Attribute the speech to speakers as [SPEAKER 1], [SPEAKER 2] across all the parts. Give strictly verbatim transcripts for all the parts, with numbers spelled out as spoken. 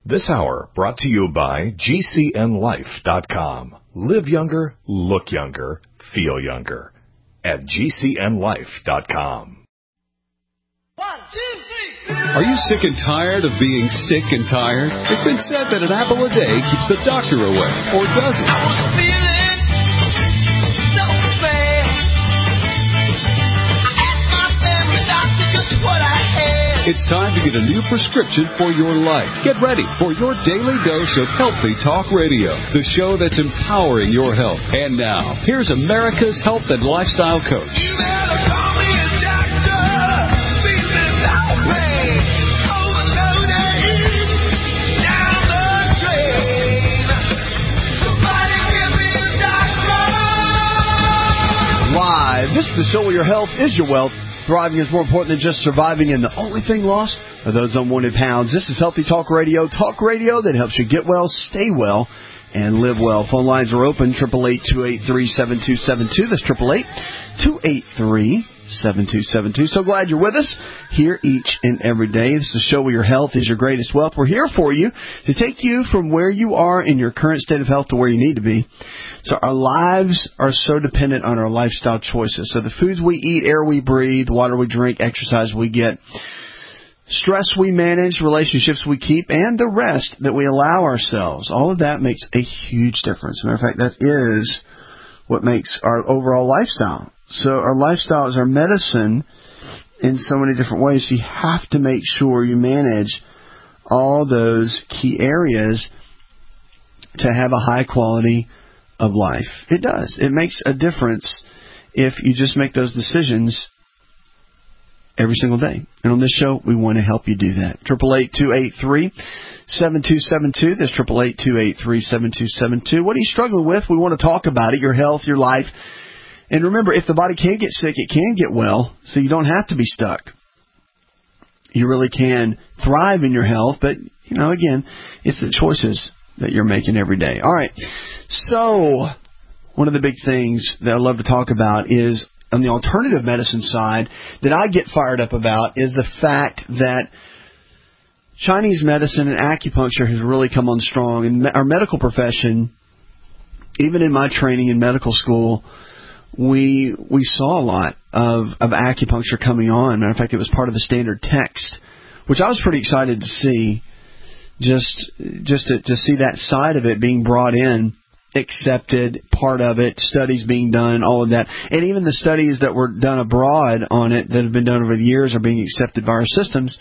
[SPEAKER 1] This hour brought to you by G C N life dot com. Live younger, look younger, feel younger. At G C N life dot com.
[SPEAKER 2] One, two, three.
[SPEAKER 3] Are you sick and tired of being sick and tired? It's been said that an apple a day keeps the doctor away, or does it?
[SPEAKER 2] I was feeling so bad. I asked my family doctor just what I had.
[SPEAKER 3] It's time to get a new prescription for your life. Get ready for your daily dose of Healthy Talk Radio, the show that's empowering your health. And now, here's America's health and lifestyle coach.
[SPEAKER 2] You better call me a doctor. Feeling that way. Overloaded. Down the drain. Somebody give me a doctor.
[SPEAKER 4] Live. This is the show where your health is your wealth. Thriving is more important than just surviving, and the only thing lost are those unwanted pounds. This is Healthy Talk Radio, talk radio that helps you get well, stay well, and live well. Phone lines are open, eight eight eight, two eight three, seven two seven two. That's eight eight eight, two eight three, seven two seven two. So glad you're with us here each and every day. This is a show where your health is your greatest wealth. We're here for you to take you from where you are in your current state of health to where you need to be. So our lives are so dependent on our lifestyle choices. So the foods we eat, air we breathe, water we drink, exercise we get, stress we manage, relationships we keep, and the rest that we allow ourselves. All of that makes a huge difference. As a matter of fact, that is what makes our overall lifestyle. So our lifestyle is our medicine in so many different ways. You have to make sure you manage all those key areas to have a high quality of life. It does. It makes a difference if you just make those decisions every single day. And on this show, we want to help you do that. eight eight eight, two eight three, seven two seven two. That's eight eight eight, two eight three, seven two seven two. What are you struggling with? We want to talk about it, your health, your life. And remember, if the body can get sick, it can get well, so you don't have to be stuck. You really can thrive in your health, but, you know, again, it's the choices that you're making every day. All right. So one of the big things that I love to talk about is on the alternative medicine side that I get fired up about is the fact that Chinese medicine and acupuncture has really come on strong. And our medical profession, even in my training in medical school, we we saw a lot of, of acupuncture coming on. Matter of fact, it was part of the standard text, which I was pretty excited to see. Just just to, to see that side of it being brought in, accepted, part of it, studies being done, all of that. And even the studies that were done abroad on it that have been done over the years are being accepted by our systems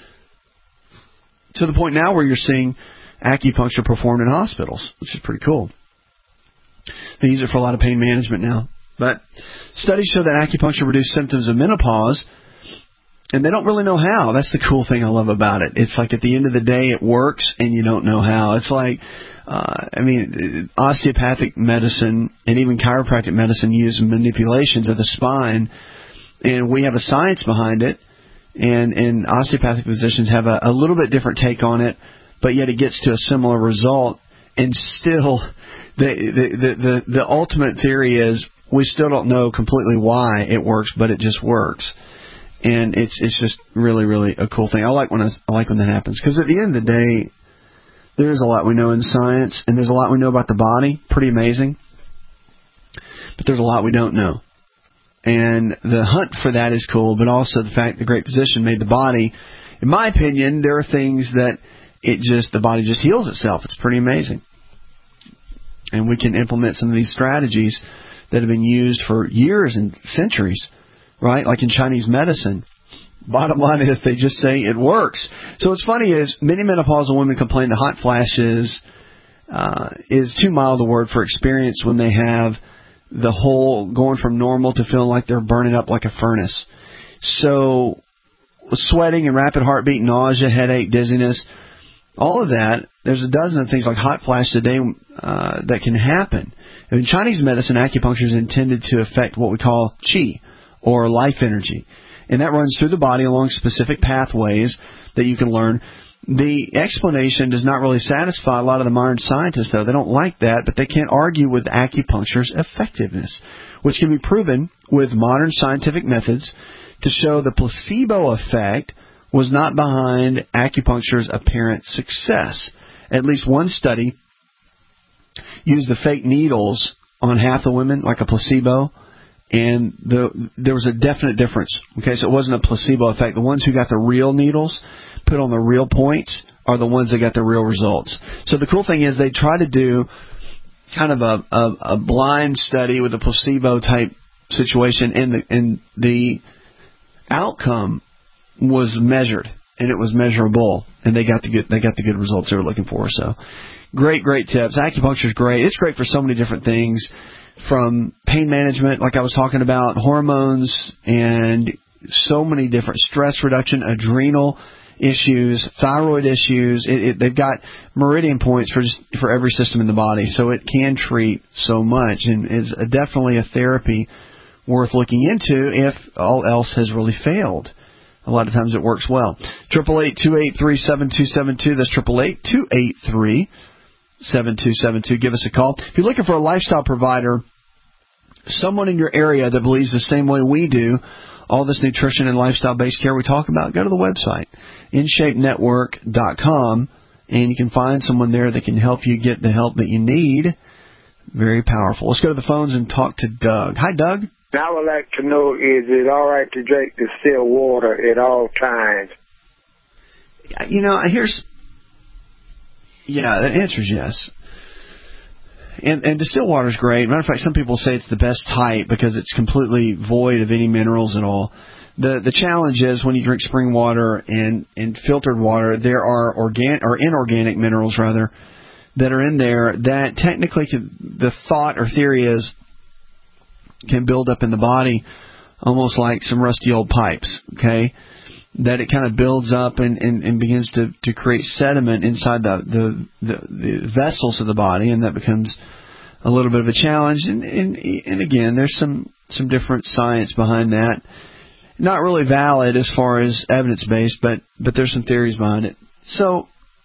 [SPEAKER 4] to the point now where you're seeing acupuncture performed in hospitals, which is pretty cool. They use it for a lot of pain management now. But studies show that acupuncture reduces symptoms of menopause, and they don't really know how. That's the cool thing I love about it. It's like at the end of the day, it works, and you don't know how. It's like, uh, I mean, osteopathic medicine and even chiropractic medicine use manipulations of the spine, and we have a science behind it, and, and osteopathic physicians have a, a little bit different take on it, but yet it gets to a similar result, and still, the the the, the, the ultimate theory is we still don't know completely why it works, but it just works. And it's it's just really, really a cool thing. I like when I, I like when that happens, because at the end of the day, there's a lot we know in science, and there's a lot we know about the body. Pretty amazing. But there's a lot we don't know. And the hunt for that is cool, but also the fact the great physician made the body. In my opinion, there are things that it just the body just heals itself. It's pretty amazing. And we can implement some of these strategies that have been used for years and centuries. Right? Like in Chinese medicine. Bottom line is they just say it works. So what's funny is many menopausal women complain the hot flashes uh, is too mild a word for experience when they have the whole going from normal to feeling like they're burning up like a furnace. So sweating and rapid heartbeat, nausea, headache, dizziness, all of that, there's a dozen of things like hot flashes a day uh, that can happen. In Chinese medicine, acupuncture is intended to affect what we call qi, or life energy. And that runs through the body along specific pathways that you can learn. The explanation does not really satisfy a lot of the modern scientists, though. They don't like that, but they can't argue with acupuncture's effectiveness, which can be proven with modern scientific methods to show the placebo effect was not behind acupuncture's apparent success. at least one study used the fake needles on half the women, like a placebo, and the there was a definite difference. Okay, so it wasn't a placebo effect. The ones who got the real needles put on the real points are the ones that got the real results. So the cool thing is they try to do kind of a, a, a blind study with a placebo type situation, and the and the outcome was measured, and it was measurable, and they got the good they got the good results they were looking for. So great, great tips. Acupuncture is great. It's great for so many different things, from pain management, like I was talking about, hormones, and so many different stress reduction, adrenal issues, thyroid issues. It, it, they've got meridian points for just, for every system in the body, so it can treat so much, and is a, definitely a therapy worth looking into if all else has really failed. A lot of times it works well. Triple eight two eight three seven two seven two. That's triple eight two eight three seven two seven two. Give us a call if you're looking for a lifestyle provider, someone in your area that believes the same way we do. All this nutrition and lifestyle-based care we talk about, go to the website, in shape network dot com, and you can find someone there that can help you get the help that you need. Very powerful. Let's go to the phones and talk to Doug. Hi, Doug.
[SPEAKER 5] I would like to know, is it all right to drink distilled water at all times?
[SPEAKER 4] You know, here's... Yeah, the answer is yes. And, and distilled water is great. Matter of fact, some people say it's the best type because it's completely void of any minerals at all. The the challenge is when you drink spring water and, and filtered water, there are organ or inorganic minerals rather that are in there that technically can, the thought or theory is can build up in the body almost like some rusty old pipes. Okay, that it kind of builds up and, and, and begins to, to create sediment inside the, the, the, the vessels of the body, and that becomes a little bit of a challenge. And, and, and again, there's some, some different science behind that. Not really valid as far as evidence-based, but, but there's some theories behind it. So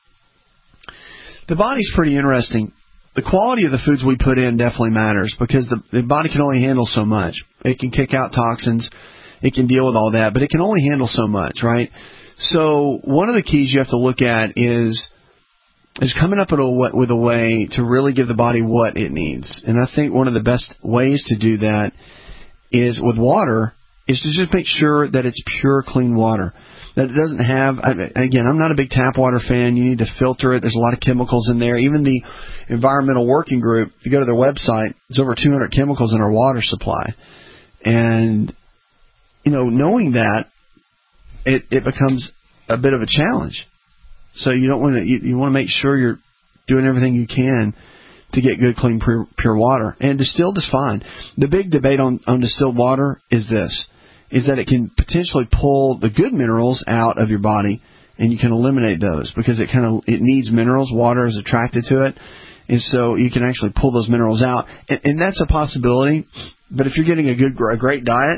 [SPEAKER 4] the body's pretty interesting. The quality of the foods we put in definitely matters because the, the body can only handle so much. It can kick out toxins. It can deal with all that, but it can only handle so much, right? So one of the keys you have to look at is is coming up with a, with a way to really give the body what it needs. And I think one of the best ways to do that is with water is to just make sure that it's pure, clean water. That it doesn't have, again, I'm not a big tap water fan. You need to filter it. There's a lot of chemicals in there. Even the Environmental Working Group, if you go to their website, there's over two hundred chemicals in our water supply. And you know, knowing that, it, it becomes a bit of a challenge. So you don't want to. You, you want to make sure you're doing everything you can to get good, clean, pure, pure water. And distilled is fine. The big debate on, on distilled water is this: is that it can potentially pull the good minerals out of your body, and you can eliminate those because it kind of it needs minerals. Water is attracted to it, and so you can actually pull those minerals out. And, and that's a possibility. But if you're getting a good, a great diet,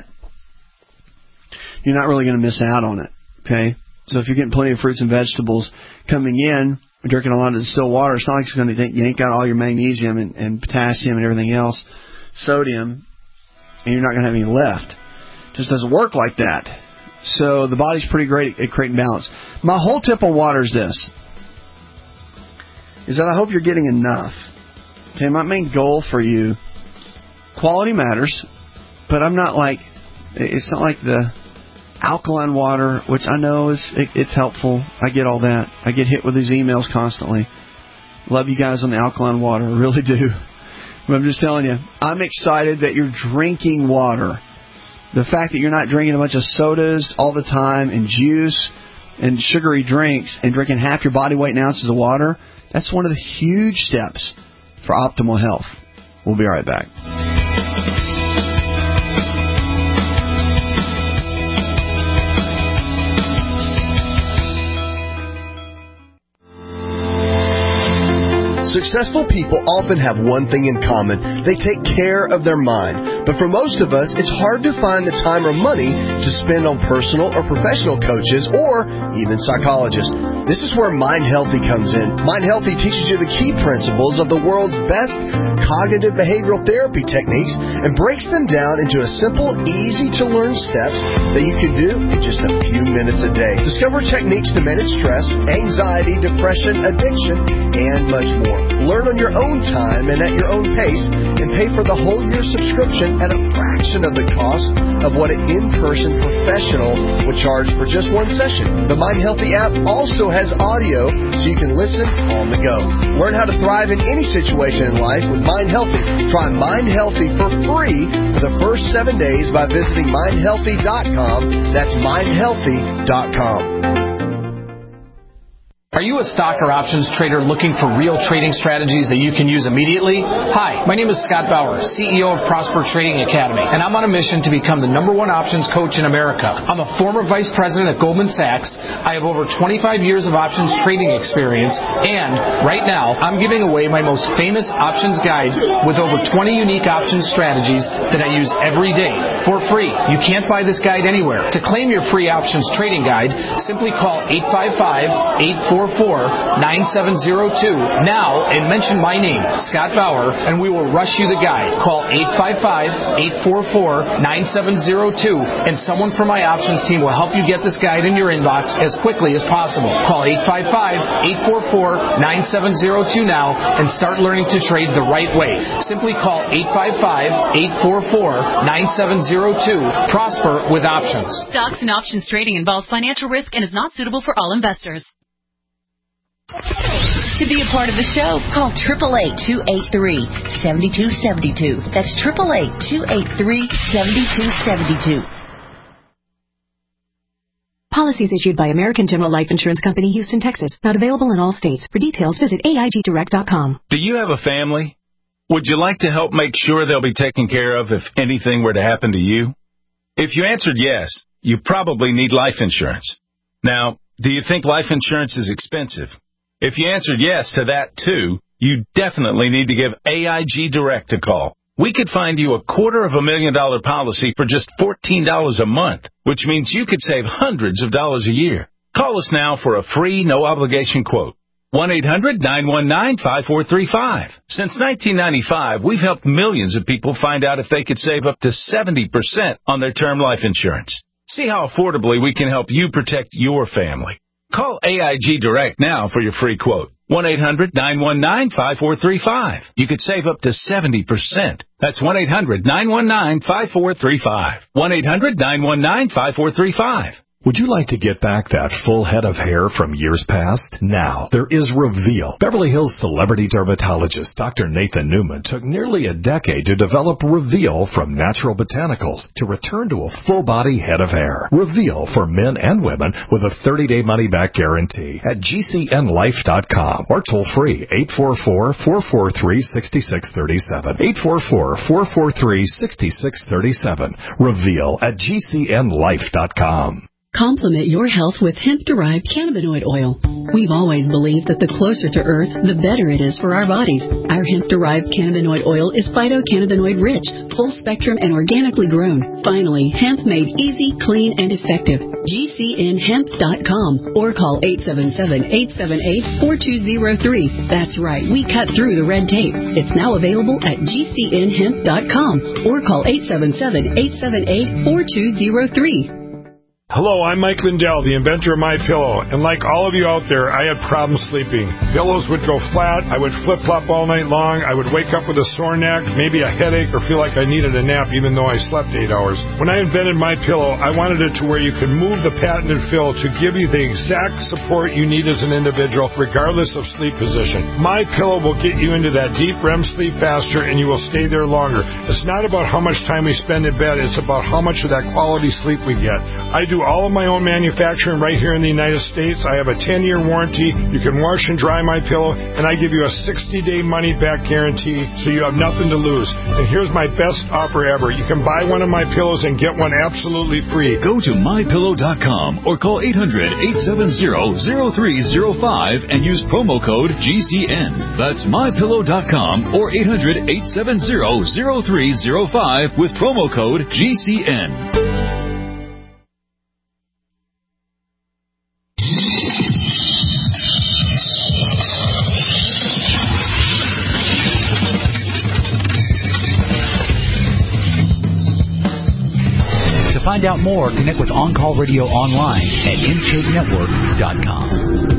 [SPEAKER 4] you're not really going to miss out on it, okay? So if you're getting plenty of fruits and vegetables coming in, drinking a lot of distilled water, it's not like it's going to think you ain't got all your magnesium and, and potassium and everything else, sodium, and you're not going to have any left. It just doesn't work like that. So the body's pretty great at creating balance. My whole tip on water is this, is that I hope you're getting enough. Okay, my main goal for you, quality matters, but I'm not like, it's not like the alkaline water, which I know is it, it's helpful. I get all that. I get hit with these emails constantly. Love you guys on the alkaline water. I really do. But I'm just telling you, I'm excited that you're drinking water. The fact that you're not drinking a bunch of sodas all the time and juice and sugary drinks and drinking half your body weight in ounces of water, that's one of the huge steps for optimal health. We'll be right back. Successful people often have one thing in common. They take care of their mind. But for most of us, it's hard to find the time or money to spend on personal or professional coaches or even psychologists. This is where Mind Healthy comes in. Mind Healthy teaches you the key principles of the world's best cognitive behavioral therapy techniques and breaks them down into a simple, easy-to-learn steps that you can do in just a few minutes a day. Discover techniques to manage stress, anxiety, depression, addiction, and much more. Learn on your own time and at your own pace, and pay for the whole year subscription at a fraction of the cost of what an in-person professional would charge for just one session. The Mind Healthy app also has audio so you can listen on the go. Learn how to thrive in any situation in life with Mind Healthy. Try Mind Healthy for free for the first seven days by visiting mind healthy dot com. That's mind healthy dot com.
[SPEAKER 6] Are you a stock or options trader looking for real trading strategies that you can use immediately? Hi, my name is Scott Bauer, C E O of Prosper Trading Academy, and I'm on a mission to become the number one options coach in America. I'm a former vice president at Goldman Sachs. I have over twenty-five years of options trading experience, and right now, I'm giving away my most famous options guide with over twenty unique options strategies that I use every day for free. You can't buy this guide anywhere. To claim your free options trading guide, simply call eight five five, eight four four, nine seven zero two now and mention my name, Scott Bauer, and we will rush you the guide. Call eight five five, eight four four, nine seven zero two and someone from my options team will help you get this guide in your inbox as quickly as possible. Call eight five five, eight four four, nine seven zero two now and start learning to trade the right way. Simply call eight five five, eight four four, nine seven zero two. Prosper with options.
[SPEAKER 7] Stocks and options trading involves financial risk and is not suitable for all investors.
[SPEAKER 8] To be a part of the show, call eight eight eight, two eight three, seven two seven two. That's eight eight eight, two eight three, seven two seven two.
[SPEAKER 9] Policies issued by American General Life Insurance Company, Houston, Texas. Not available in all states. For details, visit A I G direct dot com.
[SPEAKER 10] Do you have a family? Would you like to help make sure they'll be taken care of if anything were to happen to you? If you answered yes, you probably need life insurance. Now, do you think life insurance is expensive? If you answered yes to that, too, you definitely need to give A I G Direct a call. We could find you a quarter of a million dollar policy for just fourteen dollars a month, which means you could save hundreds of dollars a year. Call us now for a free, no-obligation quote. one eight hundred, nine one nine, five four three five. Since nineteen ninety-five, we've helped millions of people find out if they could save up to seventy percent on their term life insurance. See how affordably we can help you protect your family. Call A I G Direct now for your free quote. one eight hundred, nine one nine, five four three five. You could save up to seventy percent. That's one eight hundred, nine one nine, five four three five. one eight hundred, nine one nine, five four three five.
[SPEAKER 1] Would you like to get back that full head of hair from years past? Now, there is Reveal. Beverly Hills celebrity dermatologist Doctor Nathan Newman took nearly a decade to develop Reveal from natural botanicals to return to a full-body head of hair. Reveal for men and women with a thirty-day money-back guarantee at G C N life dot com or toll-free eight four four, four four three, six six three seven. eight four four, four four three, six six three seven. Reveal at G C N life dot com.
[SPEAKER 11] Complement your health with hemp-derived cannabinoid oil. We've always believed that the closer to Earth, the better it is for our bodies. Our hemp-derived cannabinoid oil is phytocannabinoid-rich, full-spectrum, and organically grown. Finally, hemp made easy, clean, and effective. G C N hemp dot com or call eight seven seven, eight seven eight, four two zero three. That's right, we cut through the red tape. It's now available at G C N hemp dot com or call eight seven seven, eight seven eight, four two zero three.
[SPEAKER 12] Hello, I'm Mike Lindell, the inventor of MyPillow, and like all of you out there, I had problems sleeping. Pillows would go flat, I would flip-flop all night long, I would wake up with a sore neck, maybe a headache, or feel like I needed a nap even though I slept eight hours. When I invented MyPillow, I wanted it to where you could move the patented fill to give you the exact support you need as an individual, regardless of sleep position. MyPillow will get you into that deep R E M sleep faster, and you will stay there longer. It's not about how much time we spend in bed, it's about how much of that quality sleep we get. I do do all of my own manufacturing right here in the United States. I have a ten-year warranty. You can wash and dry my pillow, and I give you a sixty-day money-back guarantee, so you have nothing to lose. And here's my best offer ever. You can buy one of my pillows and get one absolutely free.
[SPEAKER 3] Go to my pillow dot com or call eight hundred, eight seven zero, zero three zero five and use promo code G C N. That's my pillow dot com or eight hundred, eight seven zero, zero three zero five with promo code G C N.
[SPEAKER 13] To find out more, connect with On Call Radio online at in shape network dot com.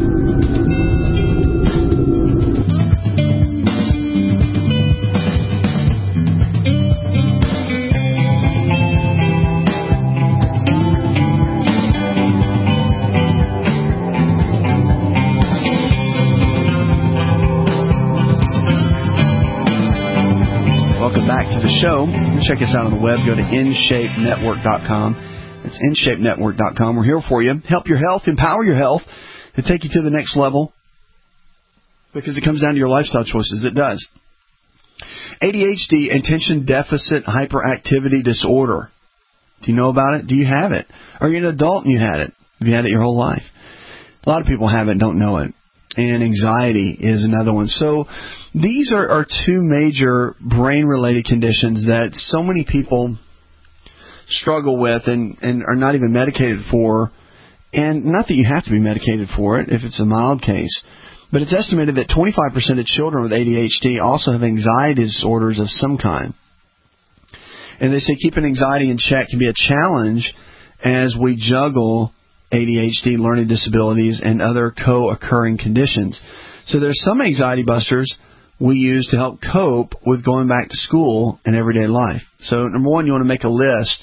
[SPEAKER 4] Show. Check us out on the web. Go to in shape network dot com. It's in shape network dot com. We're here for you. Help your health, empower your health, to take you to the next level, because it comes down to your lifestyle choices. It does. A D H D, attention deficit hyperactivity disorder. Do you know about it? Do you have it? Are you an adult and you had it? Have you had it your whole life? A lot of people have it and don't know it. And anxiety is another one. So these are, are two major brain-related conditions that so many people struggle with and, and are not even medicated for. And not that you have to be medicated for it if it's a mild case, but it's estimated that twenty-five percent of children with A D H D also have anxiety disorders of some kind. And they say keeping anxiety in check can be a challenge as we juggle A D H D, learning disabilities, and other co-occurring conditions. So there's some anxiety busters we use to help cope with going back to school and everyday life. So number one, you want to make a list.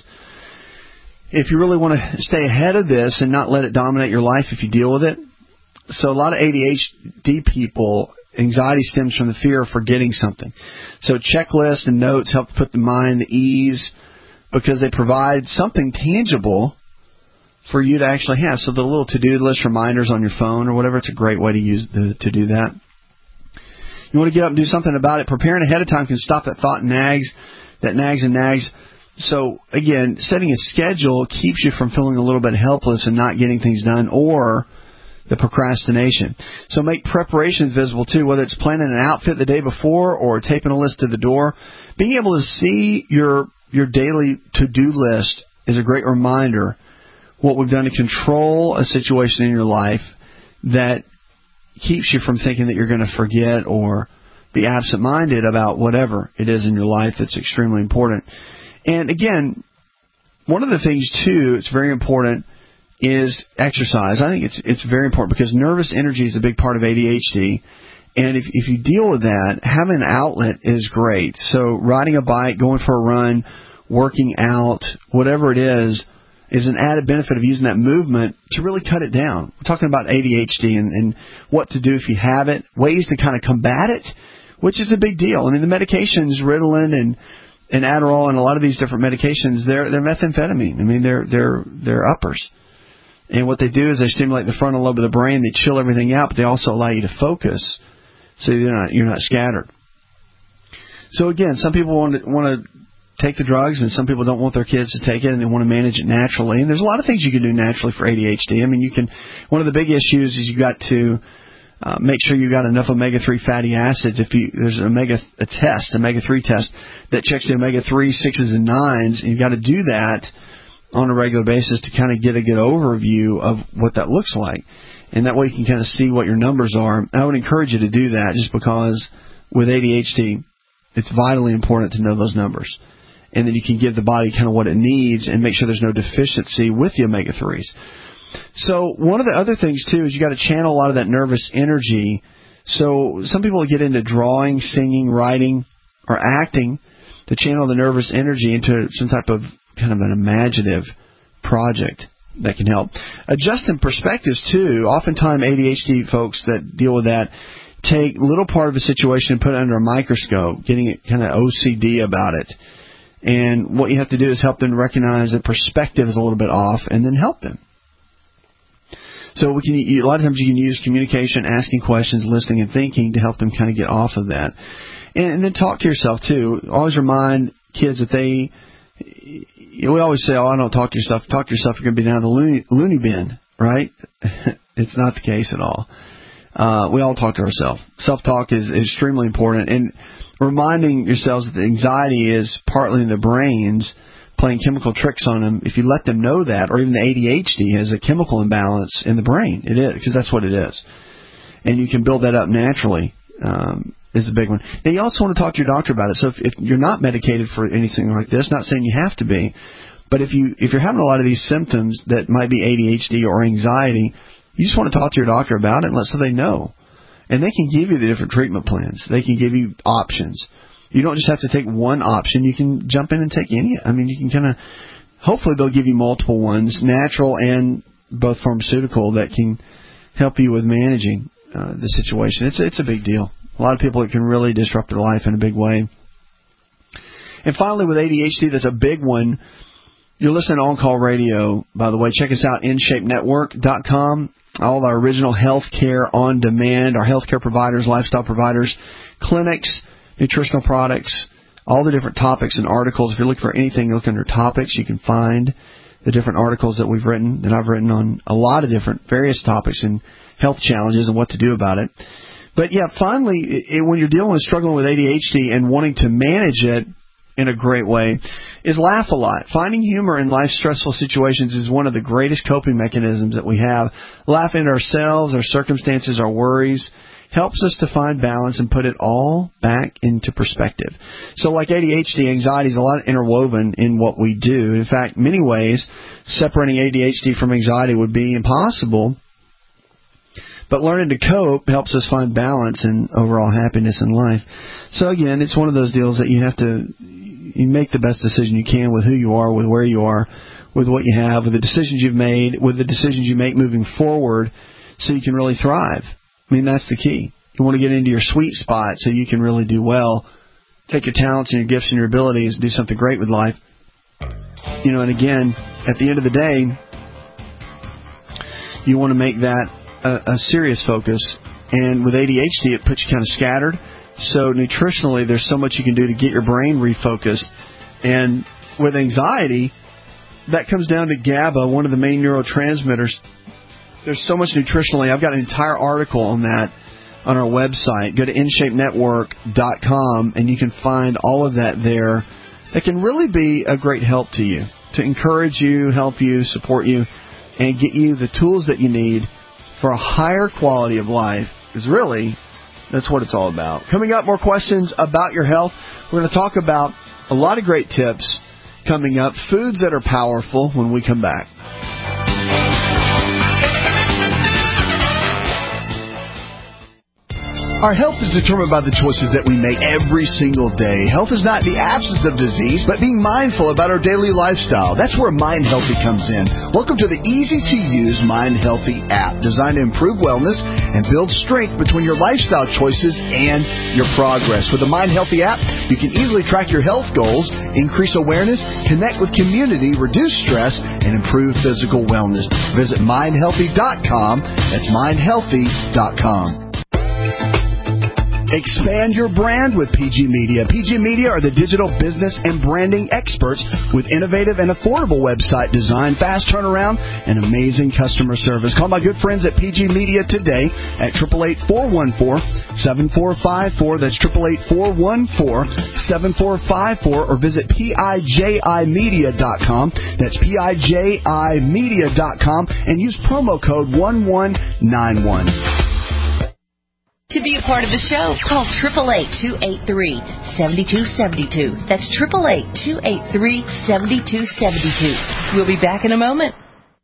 [SPEAKER 4] If you really want to stay ahead of this and not let it dominate your life if you deal with it. So a lot of A D H D people, anxiety stems from the fear of forgetting something. So checklists and notes help put the mind at ease because they provide something tangible for you to actually have. So the little to-do list reminders on your phone or whatever, it's a great way to use the, to do that. You want to get up and do something about it. Preparing ahead of time can stop that thought nags, that nags and nags. So, again, setting a schedule keeps you from feeling a little bit helpless and not getting things done, or the procrastination. So make preparations visible, too, whether it's planning an outfit the day before or taping a list to the door. Being able to see your your daily to-do list is a great reminder what we've done to control a situation in your life that keeps you from thinking that you're going to forget or be absent-minded about whatever it is in your life that's extremely important. And again, one of the things, too, it's very important is exercise. I think it's it's very important because nervous energy is a big part of A D H D. And if, if you deal with that, having an outlet is great. So riding a bike, going for a run, working out, whatever it is, is an added benefit of using that movement to really cut it down. We're talking about A D H D and, and what to do if you have it, ways to kind of combat it, which is a big deal. I mean, the medications, Ritalin and and Adderall and a lot of these different medications, they're they're methamphetamine. I mean, they're they're they're uppers. And what they do is they stimulate the frontal lobe of the brain. They chill everything out, but they also allow you to focus, so you're not you're not scattered. So again, some people want to want to take the drugs, and some people don't want their kids to take it, and they want to manage it naturally. And there's a lot of things you can do naturally for A D H D. I mean, you can. One of the big issues is you got to uh, make sure you got enough omega three fatty acids. If you there's an omega a test, omega three test that checks the omega three, sixes, and nines, and you've got to do that on a regular basis to kind of get a good overview of what that looks like. And that way you can kind of see what your numbers are. I would encourage you to do that just because with A D H D, it's vitally important to know those numbers. And then you can give the body kind of what it needs and make sure there's no deficiency with the omega threes. So one of the other things, too, is you got to channel a lot of that nervous energy. So some people get into drawing, singing, writing, or acting to channel the nervous energy into some type of kind of an imaginative project that can help. Adjusting perspectives, too. Oftentimes A D H D folks that deal with that take little part of a situation and put it under a microscope, getting it kind of O C D about it. And what you have to do is help them recognize that perspective is a little bit off, and then help them. So we can a lot of times you can use communication, asking questions, listening, and thinking to help them kind of get off of that. And, and then talk to yourself, too. Always remind kids that they, we always say, oh, I don't talk to yourself. Talk to yourself, you're going to be down the loony, loony bin, right? It's not the case at all. Uh, we all talk to ourselves. Self-talk is, is extremely important. And reminding yourselves that the anxiety is partly in the brains playing chemical tricks on them. If you let them know that, or even the A D H D has a chemical imbalance in the brain. It is, because that's what it is. And you can build that up naturally, um, is a big one. Now, you also want to talk to your doctor about it. So if, if you're not medicated for anything like this, not saying you have to be, but if, you, if you're having a lot of these symptoms that might be A D H D or anxiety, you just want to talk to your doctor about it and let so they know. And they can give you the different treatment plans. They can give you options. You don't just have to take one option. You can jump in and take any. I mean, you can kind of, hopefully they'll give you multiple ones, natural and both pharmaceutical, that can help you with managing uh, the situation. It's, it's a big deal. A lot of people, it can really disrupt their life in a big way. And finally, with A D H D, that's a big one. You're listening to On Call Radio, by the way. Check us out, in shape network dot com. All of our original health care on demand, our health care providers, lifestyle providers, clinics, nutritional products, all the different topics and articles. If you're looking for anything, look under topics. You can find the different articles that we've written, that I've written on a lot of different various topics and health challenges and what to do about it. But, yeah, finally, it, when you're dealing with struggling with A D H D and wanting to manage it in a great way, is laugh a lot. Finding humor in life's stressful situations is one of the greatest coping mechanisms that we have. Laughing at ourselves, our circumstances, our worries, helps us to find balance and put it all back into perspective. So like A D H D, anxiety is a lot interwoven in what we do. In fact, many ways, separating A D H D from anxiety would be impossible. But learning to cope helps us find balance and overall happiness in life. So again, it's one of those deals that you have to you make the best decision you can with who you are, with where you are, with what you have, with the decisions you've made, with the decisions you make moving forward, so you can really thrive. I mean, that's the key. You want to get into your sweet spot so you can really do well. Take your talents and your gifts and your abilities and do something great with life. You know, and again, at the end of the day, you want to make that a, a serious focus. And with A D H D, it puts you kind of scattered. So nutritionally, there's so much you can do to get your brain refocused. And with anxiety, that comes down to GABA, one of the main neurotransmitters. There's so much nutritionally. I've got an entire article on that on our website. Go to in shape network dot com, and you can find all of that there. That can really be a great help to you, to encourage you, help you, support you, and get you the tools that you need for a higher quality of life. Because really, that's what it's all about. Coming up, more questions about your health. We're going to talk about a lot of great tips coming up, foods that are powerful, when we come back. Our health is determined by the choices that we make every single day. Health is not the absence of disease, but being mindful about our daily lifestyle. That's where Mind Healthy comes in. Welcome to the easy-to-use Mind Healthy app, designed to improve wellness and build strength between your lifestyle choices and your progress. With the Mind Healthy app, you can easily track your health goals, increase awareness, connect with community, reduce stress, and improve physical wellness. Visit mind healthy dot com. That's mind healthy dot com. Expand your brand with P G Media. P G Media are the digital business and branding experts with innovative and affordable website design, fast turnaround, and amazing customer service. Call my good friends at P G Media today at eight eight eight, four one four, seven four five four. That's eight eight eight, four one four, seven four five four. Or visit P I J I media dot com. That's P I J I media dot com. And use promo code one one nine one.
[SPEAKER 8] To be a part of the show, call eight eight eight, two eight three, seven two seven two. That's eight eight eight, two eight three, seven two seven two. We'll be back in a moment.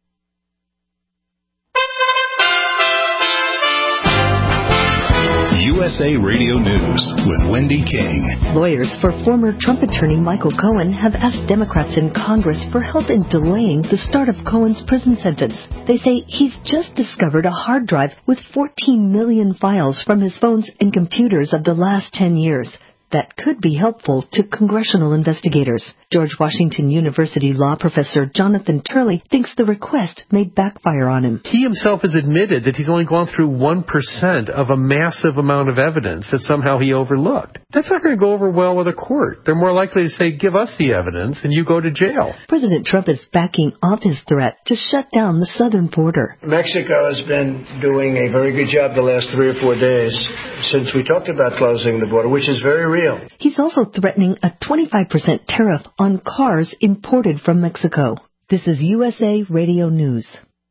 [SPEAKER 1] U S A Radio News with Wendy King.
[SPEAKER 14] Lawyers for former Trump attorney Michael Cohen have asked Democrats in Congress for help in delaying the start of Cohen's prison sentence. They say he's just discovered a hard drive with fourteen million files from his phones and computers of the last ten years. that could be helpful to congressional investigators. George Washington University law professor Jonathan Turley thinks the request may backfire on him.
[SPEAKER 15] He himself has admitted that he's only gone through one percent of a massive amount of evidence that somehow he overlooked. That's not going to go over well with a court. They're more likely to say, give us the evidence and you go to jail.
[SPEAKER 14] President Trump is backing off his threat to shut down the southern border.
[SPEAKER 16] Mexico has been doing a very good job the last three or four days since we talked about closing the border, which is very real.
[SPEAKER 14] He's also threatening a twenty-five percent tariff on cars imported from Mexico. This is U S A Radio News.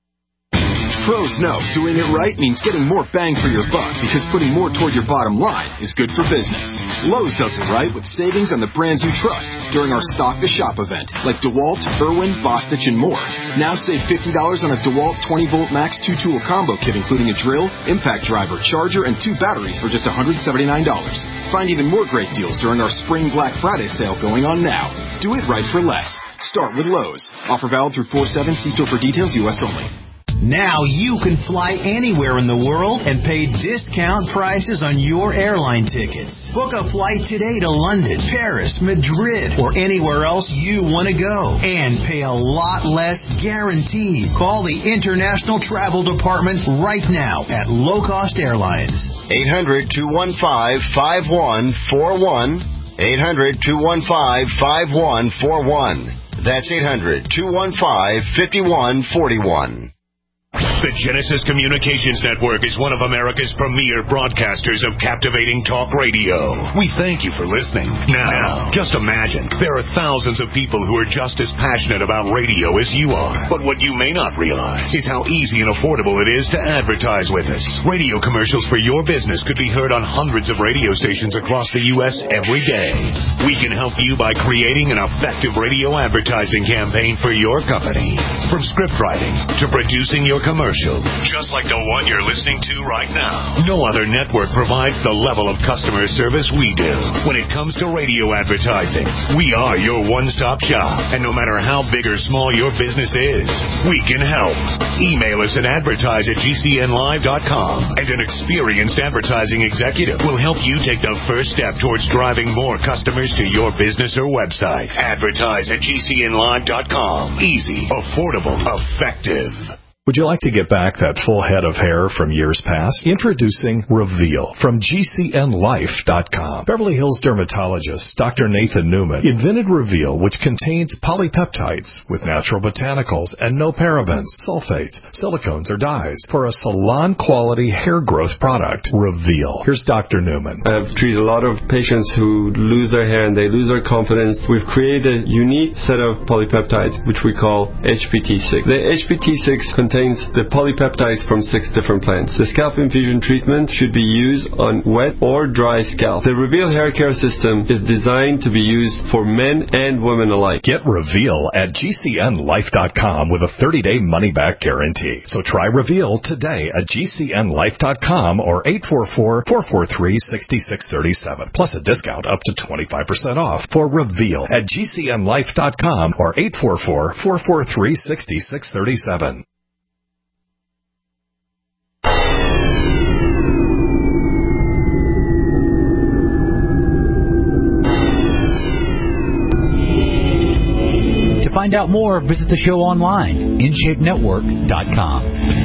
[SPEAKER 17] Pros know doing it right means getting more bang for your buck because putting more toward your bottom line is good for business. Lowe's does it right with savings on the brands you trust during our Stock the Shop event, like DeWalt, Irwin, Bostitch, and more. Now save fifty dollars on a DeWalt twenty volt max two-tool combo kit, including a drill, impact driver, charger, and two batteries for just one hundred seventy-nine dollars. Find even more great deals during our Spring Black Friday sale going on now. Do it right for less. Start with Lowe's. Offer valid through four seven. See store for details. U S only.
[SPEAKER 18] Now you can fly anywhere in the world and pay discount prices on your airline tickets. Book a flight today to London, Paris, Madrid, or anywhere else you want to go. And pay a lot less guaranteed. Call the International Travel Department right now at Low Cost Airlines.
[SPEAKER 19] eight hundred, two one five, five one four one. eight hundred, two one five, five one four one. That's eight hundred, two one five, five one four one.
[SPEAKER 20] The Genesis Communications Network is one of America's premier broadcasters of captivating talk radio. We thank you for listening. Now, just imagine, there are thousands of people who are just as passionate about radio as you are. But what you may not realize is how easy and affordable it is to advertise with us. Radio commercials for your business could be heard on hundreds of radio stations across the U S every day. We can help you by creating an effective radio advertising campaign for your company. From script writing to producing your commercial, just like the one you're listening to right now. No other network provides the level of customer service we do. When it comes to radio advertising, we are your one-stop shop. And no matter how big or small your business is, we can help. Email us at advertise at g c n live dot com, and an experienced advertising executive will help you take the first step towards driving more customers to your business or website. Advertise at g c n live dot com. Easy, affordable, effective.
[SPEAKER 1] Would you like to get back that full head of hair from years past? Introducing Reveal from G C N life dot com. Beverly Hills dermatologist Doctor Nathan Newman invented Reveal, which contains polypeptides with natural botanicals and no parabens, sulfates, silicones, or dyes for a salon-quality hair growth product. Reveal. Here's Doctor Newman.
[SPEAKER 21] I've treated a lot of patients who lose their hair and they lose their confidence. We've created a unique set of polypeptides, which we call H P T six. The H P T six contains the polypeptides from six different plants. The scalp infusion treatment should be used on wet or dry scalp. The Reveal hair care system is designed to be used for men and women alike.
[SPEAKER 1] Get Reveal at G C N life dot com with a thirty day money-back guarantee. So try Reveal today at G C N life dot com or eight four four, four four three, six six three seven, plus a discount up to twenty-five percent off for Reveal at G C N life dot com or eight four four, four four three, six six three seven.
[SPEAKER 13] To find out more, visit the show online, in shape network dot com.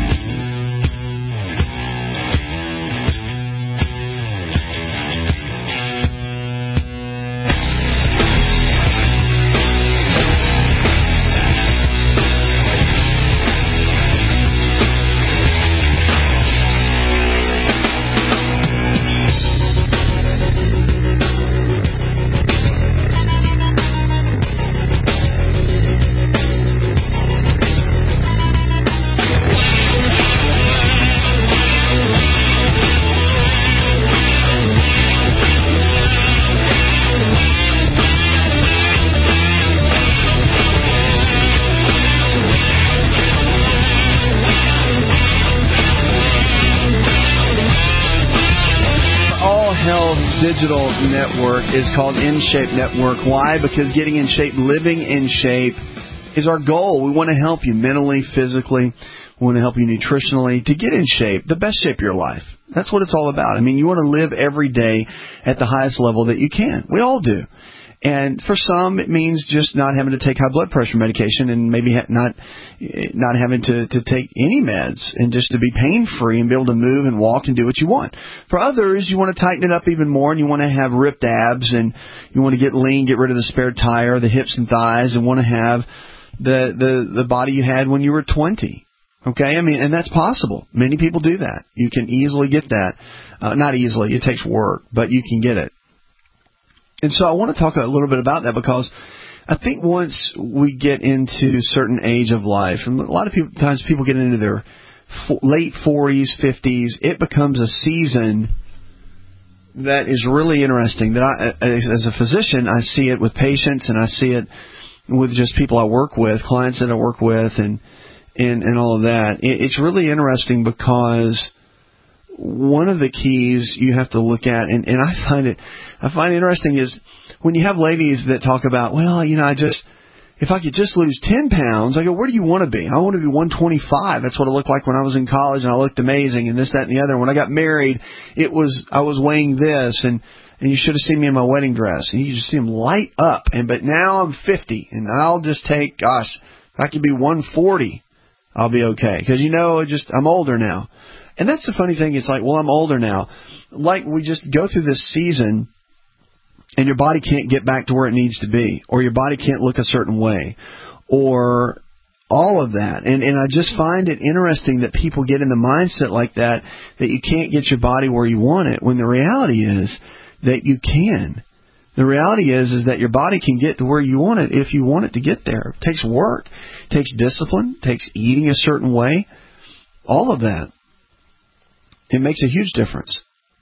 [SPEAKER 4] Digital network is called In Shape Network. Why? Because getting in shape, living in shape is our goal. We want to help you mentally, physically. We want to help you nutritionally to get in shape, the best shape of your life. That's what it's all about. I mean, you want to live every day at the highest level that you can. We all do. And for some, it means just not having to take high blood pressure medication and maybe not not having to, to take any meds and just to be pain-free and be able to move and walk and do what you want. For others, you want to tighten it up even more and you want to have ripped abs and you want to get lean, get rid of the spare tire, the hips and thighs, and want to have the, the, the body you had when you were twenty. Okay? I mean, and that's possible. Many people do that. You can easily get that. Uh, not easily. It takes work, but you can get it. And so I want to talk a little bit about that because I think once we get into a certain age of life, and a lot of people, times people get into their f- late forties, fifties, it becomes a season that is really interesting. That I, as a physician, I see it with patients and I see it with just people I work with, clients that I work with, and and, and all of that. It, it's really interesting because one of the keys you have to look at, and, and I find it, I find it interesting is when you have ladies that talk about, well, you know, I just, if I could just lose ten pounds, I go, where do you want to be? I want to be one twenty-five. That's what it looked like when I was in college, and I looked amazing, and this, that, and the other. When I got married, it was, I was weighing this, and, and you should have seen me in my wedding dress, and you just see them light up. And but now I'm fifty, and I'll just take, gosh, if I could be one forty, I'll be okay, because you know, it just I'm older now. And that's the funny thing. It's like, well, I'm older now. Like we just go through this season and your body can't get back to where it needs to be, or your body can't look a certain way, or all of that. And and I just find it interesting that people get in the mindset like that, that you can't get your body where you want it, when the reality is that you can. The reality is is that your body can get to where you want it if you want it to get there. It takes work. It takes discipline. It takes eating a certain way. All of that. It makes a huge difference.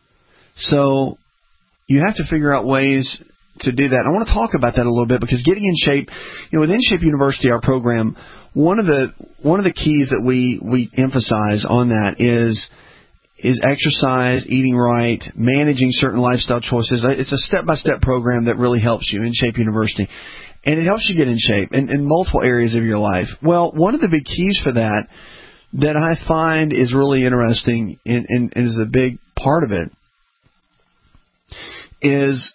[SPEAKER 4] So you have to figure out ways to do that. I want to talk about that a little bit because getting in shape, you know, with InShape University, our program, one of the one of the keys that we, we emphasize on that is is exercise, eating right, managing certain lifestyle choices. It's a step-by-step program that really helps you, InShape University. And it helps you get in shape in, in multiple areas of your life. Well, one of the big keys for that that I find is really interesting and, and, and is a big part of it is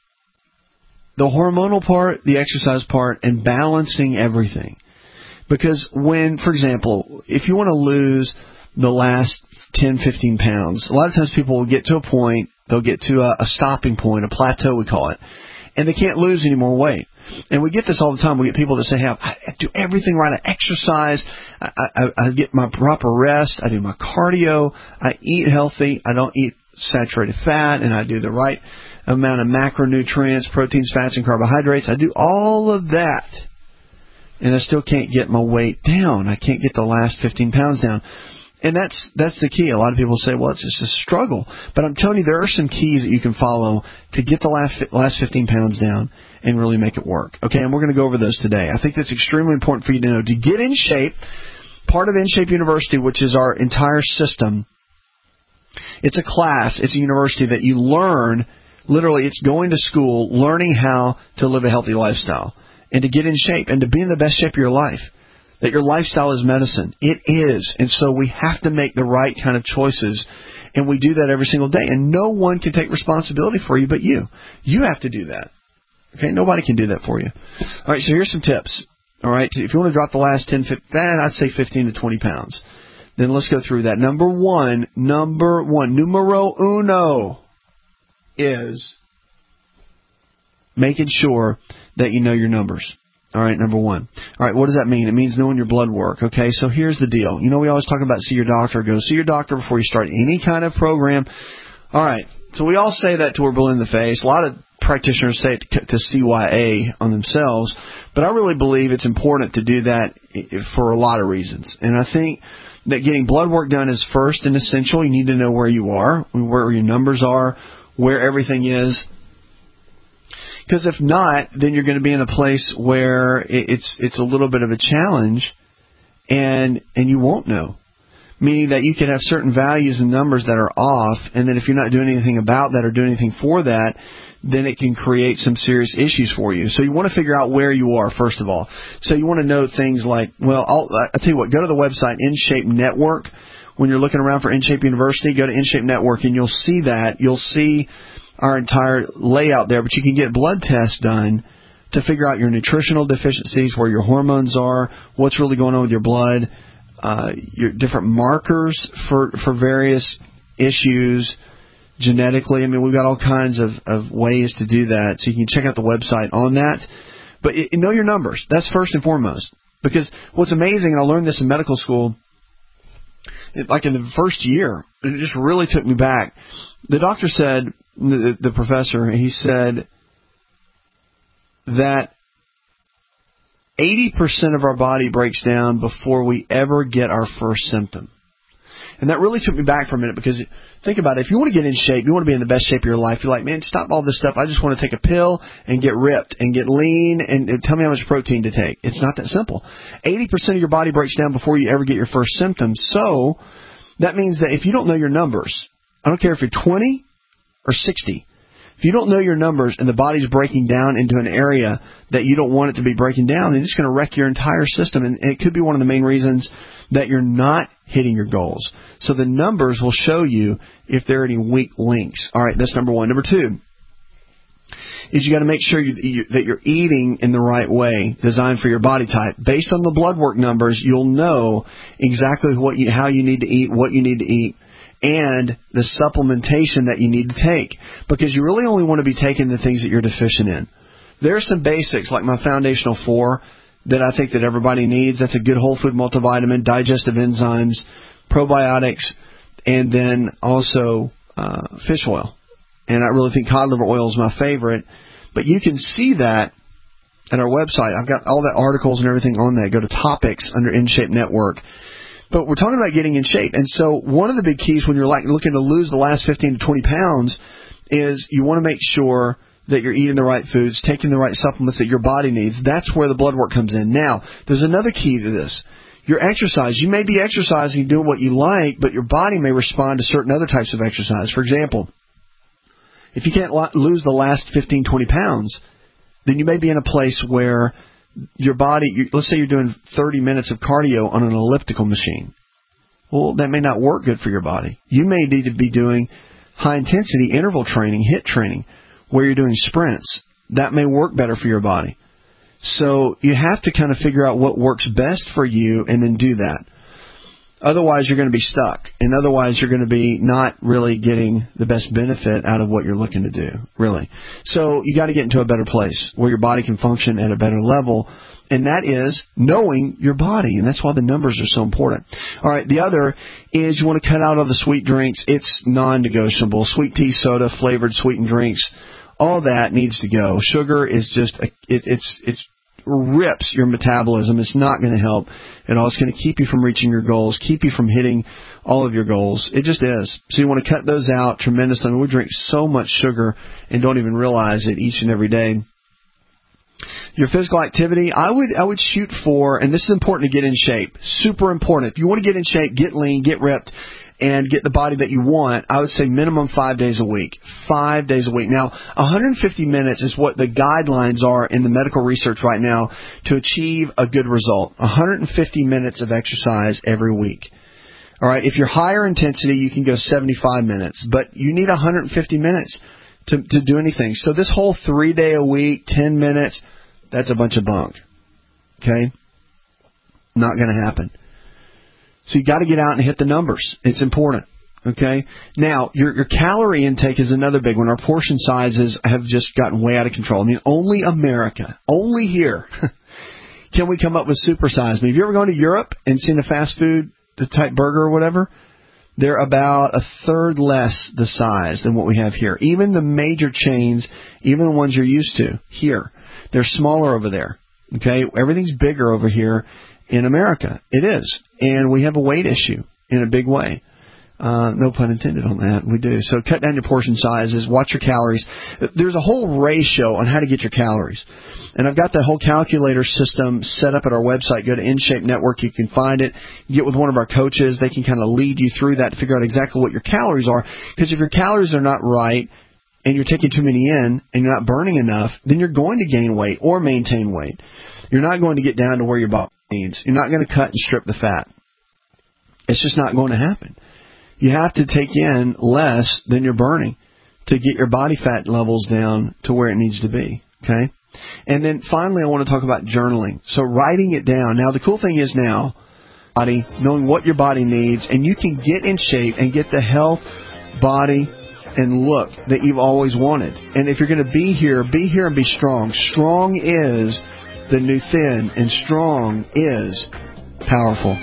[SPEAKER 4] the hormonal part, the exercise part, and balancing everything. Because when, for example, if you want to lose the last ten, fifteen pounds, a lot of times people will get to a point, they'll get to a, a stopping point, a plateau we call it, and they can't lose any more weight. And we get this all the time. We get people that say, hey, I do everything right. I exercise. I, I, I get my proper rest. I do my cardio. I eat healthy. I don't eat saturated fat. And I do the right amount of macronutrients, proteins, fats, and carbohydrates. I do all of that. And I still can't get my weight down. I can't get the last fifteen pounds down. And that's that's the key. A lot of people say, well, it's just a struggle. But I'm telling you, there are some keys that you can follow to get the last last fifteen pounds down and really make it work. Okay, and we're going to go over those today. I think that's extremely important for you to know. To get in shape, part of InShape University, which is our entire system, it's a class, it's a university that you learn, literally it's going to school, learning how to live a healthy lifestyle and to get in shape and to be in the best shape of your life. That your lifestyle is medicine. It is. And so we have to make the right kind of choices. And we do that every single day. And no one can take responsibility for you but you. You have to do that. Okay? Nobody can do that for you. All right, so here's some tips. All right? If you want to drop the last ten, fifteen, I'd say fifteen to twenty pounds. Then let's go through that. Number one, number one, numero uno is making sure that you know your numbers. All right, number one. All right, what does that mean? It means knowing your blood work. Okay, so here's the deal. You know, we always talk about see your doctor. Go see your doctor before you start any kind of program. All right, so we all say that till we're blue in the face. A lot of practitioners say it to C Y A on themselves, but I really believe it's important to do that for a lot of reasons. And I think that getting blood work done is first and essential. You need to know where you are, where your numbers are, where everything is. Because if not, then you're going to be in a place where it's it's a little bit of a challenge, and and you won't know. Meaning that you could have certain values and numbers that are off, and then if you're not doing anything about that or doing anything for that, then it can create some serious issues for you. So you want to figure out where you are, first of all. So you want to know things like, well, I'll, I'll tell you what, go to the website InShape Network, when you're looking around for InShape University, go to InShape Network, and you'll see that. You'll see our entire layout there, but you can get blood tests done to figure out your nutritional deficiencies, where your hormones are, what's really going on with your blood, uh, your different markers for, for various issues genetically. I mean, we've got all kinds of, of ways to do that, so you can check out the website on that. But it, know your numbers. That's first and foremost. Because what's amazing, and I learned this in medical school, it, like in the first year, it just really took me back. The doctor said, the, the professor, he said that eighty percent of our body breaks down before we ever get our first symptom. And that really took me back for a minute, because think about it. If you want to get in shape, you want to be in the best shape of your life, you're like, man, stop all this stuff. I just want to take a pill and get ripped and get lean and, and tell me how much protein to take. It's not that simple. eighty percent of your body breaks down before you ever get your first symptoms. So that means that if you don't know your numbers, I don't care if you're twenty or sixty, if you don't know your numbers and the body's breaking down into an area that you don't want it to be breaking down, then it's just going to wreck your entire system. And it could be one of the main reasons that you're not hitting your goals. So the numbers will show you if there are any weak links. All right, that's number one. Number two is you got to make sure you, you, that you're eating in the right way, designed for your body type. Based on the blood work numbers, you'll know exactly what you, how you need to eat, what you need to eat, and the supplementation that you need to take, because you really only want to be taking the things that you're deficient in. There are some basics, like my Foundational Four, that I think that everybody needs. That's a good whole food multivitamin, digestive enzymes, probiotics, and then also uh, fish oil. And I really think cod liver oil is my favorite. But you can see that at our website. I've got all the articles and everything on that. Go to topics under InShape Network. But we're talking about getting in shape. And so one of the big keys when you're like looking to lose the last fifteen to twenty pounds is you want to make sure that you're eating the right foods, taking the right supplements that your body needs. That's where the blood work comes in. Now, there's another key to this. Your exercise. You may be exercising, doing what you like, but your body may respond to certain other types of exercise. For example, if you can't lose the last fifteen, twenty pounds, then you may be in a place where your body, let's say you're doing thirty minutes of cardio on an elliptical machine. Well, that may not work good for your body. You may need to be doing high-intensity interval training, HIIT training, where you're doing sprints. That may work better for your body. So you have to kind of figure out what works best for you and then do that. Otherwise, you're going to be stuck. And otherwise, you're going to be not really getting the best benefit out of what you're looking to do, really. So you got to get into a better place where your body can function at a better level. And that is knowing your body. And that's why the numbers are so important. All right, the other is you want to cut out all the sweet drinks. It's non-negotiable. Sweet tea, soda, flavored sweetened drinks, all that needs to go. Sugar is just, a, it, it's it's rips your metabolism. It's not going to help at all. It's going to keep you from reaching your goals, keep you from hitting all of your goals. It just is. So you want to cut those out tremendously. I mean, we drink so much sugar and don't even realize it each and every day. Your physical activity, I would I would shoot for, and this is important to get in shape, super important. If you want to get in shape, get lean, get ripped, and get the body that you want, I would say minimum five days a week. Five days a week. Now, one hundred fifty minutes is what the guidelines are in the medical research right now to achieve a good result. one hundred fifty minutes of exercise every week. All right, if you're higher intensity, you can go seventy-five minutes, but you need one hundred fifty minutes to, to do anything. So this whole three day a week, ten minutes, that's a bunch of bunk. Okay? Not going to happen. So you got to get out and hit the numbers. It's important. Okay? Now, your your calorie intake is another big one. Our portion sizes have just gotten way out of control. I mean, only America, only here, can we come up with supersize me. Have you ever gone to Europe and seen a fast food type burger or whatever? They're about a third less the size than what we have here. Even the major chains, even the ones you're used to here, they're smaller over there. Okay? Everything's bigger over here in America. It is. And we have a weight issue in a big way. Uh, no pun intended on that. We do. So cut down your portion sizes. Watch your calories. There's a whole ratio on how to get your calories. And I've got that whole calculator system set up at our website. Go to InShape Network. You can find it. Get with one of our coaches. They can kind of lead you through that to figure out exactly what your calories are. Because if your calories are not right and you're taking too many in and you're not burning enough, then you're going to gain weight or maintain weight. You're not going to get down to where your body needs. You're not going to cut and strip the fat. It's just not going to happen. You have to take in less than you're burning to get your body fat levels down to where it needs to be, okay? And then finally, I want to talk about journaling. So writing it down. Now, the cool thing is now, body, knowing what your body needs, and you can get in shape and get the health, body, and look that you've always wanted. And if you're going to be here, be here and be strong. Strong is the new thin, and strong is powerful.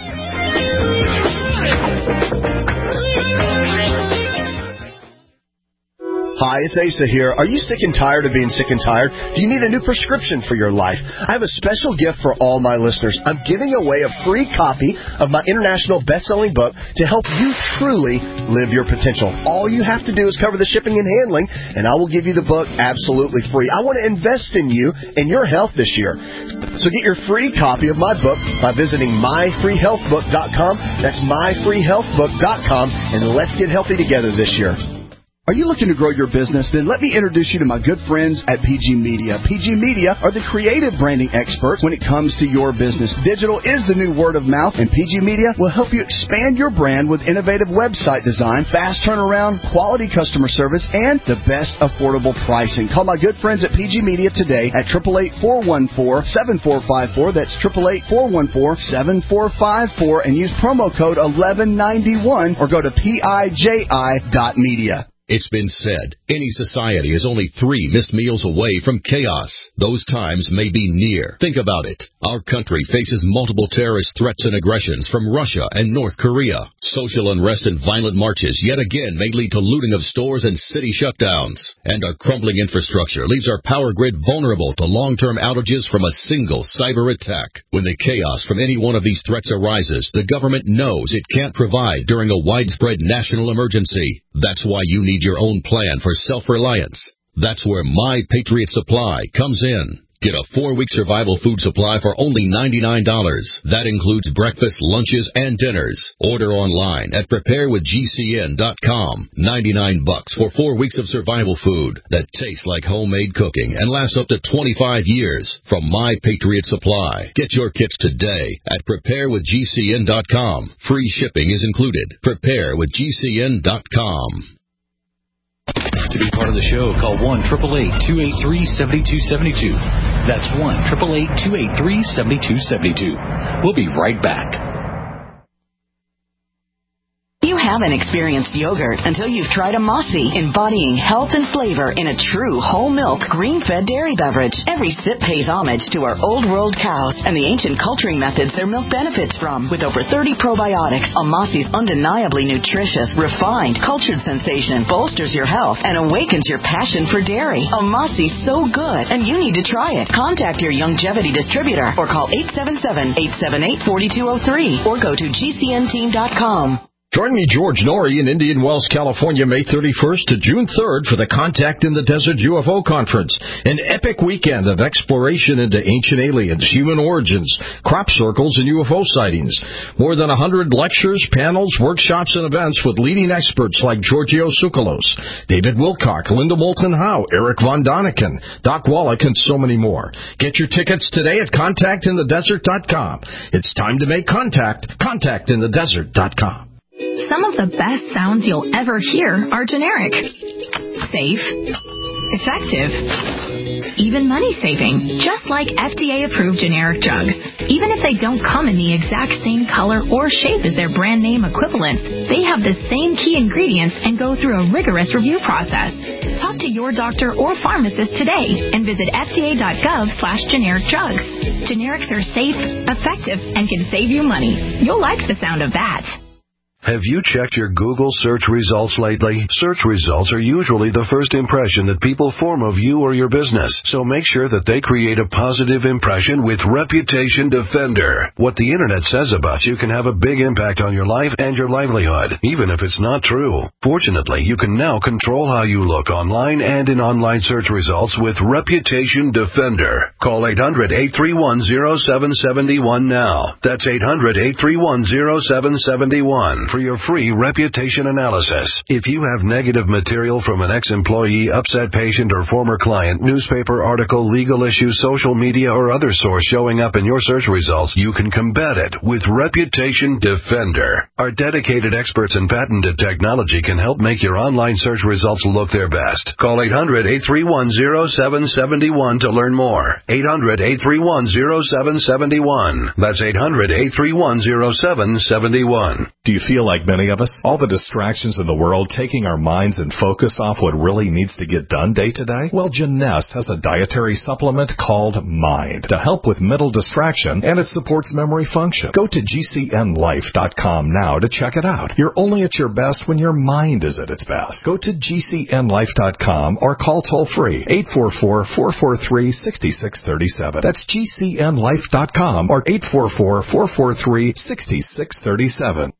[SPEAKER 4] Hi, it's Asa here. Are you sick and tired of being sick and tired? Do you need a new prescription for your life? I have a special gift for all my listeners. I'm giving away a free copy of my international best-selling book to help you truly live your potential. All you have to do is cover the shipping and handling, and I will give you the book absolutely free. I want to invest in you and your health this year. So get your free copy of my book by visiting my free health book dot com. That's my free health book dot com, and let's get healthy together this year. Are you looking to grow your business? Then let me introduce you to my good friends at P G Media. P G Media are the creative branding experts when it comes to your business. Digital is the new word of mouth, and P G Media will help you expand your brand with innovative website design, fast turnaround, quality customer service, and the best affordable pricing. Call my good friends at P G Media today at eight eight eight, four one four, seven four five four. That's eight eight eight, four one four, seven four five four, and use promo code eleven ninety-one or go to piji dot media.
[SPEAKER 2] It's been said, any society is only three missed meals away from chaos. Those times may be near. Think about it. Our country faces multiple terrorist threats and aggressions from Russia and North Korea. Social unrest and violent marches yet again may lead to looting of stores and city shutdowns. And our crumbling infrastructure leaves our power grid vulnerable to long-term outages from a single cyber attack. When the chaos from any one of these threats arises, the government knows it can't provide during a widespread national emergency. That's why you need your own plan for self-reliance. That's where My Patriot Supply comes in. Get a four-week survival food supply for only ninety-nine dollars. That includes breakfast, lunches, and dinners. Order online at prepare with G C N dot com. ninety-nine bucks for four weeks of survival food that tastes like homemade cooking and lasts up to twenty-five years from My Patriot Supply. Get your kits today at prepare with G C N dot com. Free shipping is included. prepare with G C N dot com.
[SPEAKER 13] To be part of the show, call one eight eight eight, two eight three, seven two seven two. That's one eight eight eight, two eight three, seven two seven two. We'll be right back.
[SPEAKER 8] You haven't experienced yogurt until you've tried a Mossy, embodying health and flavor in a true whole milk, green-fed dairy beverage. Every sip pays homage to our old world cows and the ancient culturing methods their milk benefits from. With over thirty probiotics, a Mossy's undeniably nutritious, refined, cultured sensation bolsters your health and awakens your passion for dairy. A Mossy's so good, and you need to try it. Contact your Youngevity distributor or call eight seven seven, eight seven eight, four two zero three or go to G C N team dot com.
[SPEAKER 22] Join me, George Norrie, in Indian Wells, California, May thirty-first to June third for the Contact in the Desert U F O Conference, an epic weekend of exploration into ancient aliens, human origins, crop circles, and U F O sightings. More than one hundred lectures, panels, workshops, and events with leading experts like Giorgio Tsoukalos, David Wilcock, Linda Moulton Howe, Eric Von Daniken, Doc Wallach, and so many more. Get your tickets today at contact in the desert dot com. It's time to make contact. contact in the desert dot com.
[SPEAKER 23] Some of the best sounds you'll ever hear are generic, safe, effective, even money-saving, just like F D A-approved generic drugs. Even if they don't come in the exact same color or shape as their brand name equivalents, they have the same key ingredients and go through a rigorous review process. Talk to your doctor or pharmacist today and visit F D A dot gov slash generic drugs. Generics are safe, effective, and can save you money. You'll like the sound of that.
[SPEAKER 24] Have you checked your Google search results lately? Search results are usually the first impression that people form of you or your business, so make sure that they create a positive impression with Reputation Defender. What the internet says about you can have a big impact on your life and your livelihood, even if it's not true. Fortunately, you can now control how you look online and in online search results with Reputation Defender. Call eight hundred, eight three one, zero seven seven one now. That's eight hundred, eight three one, zero seven seven one. for your free reputation analysis. If you have negative material from an ex-employee, upset patient, or former client, newspaper article, legal issue, social media, or other source showing up in your search results, you can combat it with Reputation Defender. Our dedicated experts in patented technology can help make your online search results look their best. Call eight hundred, eight three one, zero seven seven one to learn more. eight hundred, eight three one, zero seven seven one. That's eight hundred, eight three one, zero seven seven one.
[SPEAKER 1] Do you feel like many of us? All the distractions in the world taking our minds and focus off what really needs to get done day to day? Well, Janess has a dietary supplement called Mind to help with mental distraction, and it supports memory function. Go to G C N life dot com now to check it out. You're only at your best when your mind is at its best. Go to G C N life dot com or call toll-free eight four four, four four three, six six three seven. That's G C N life dot com or eight four four, four four three, six six three seven.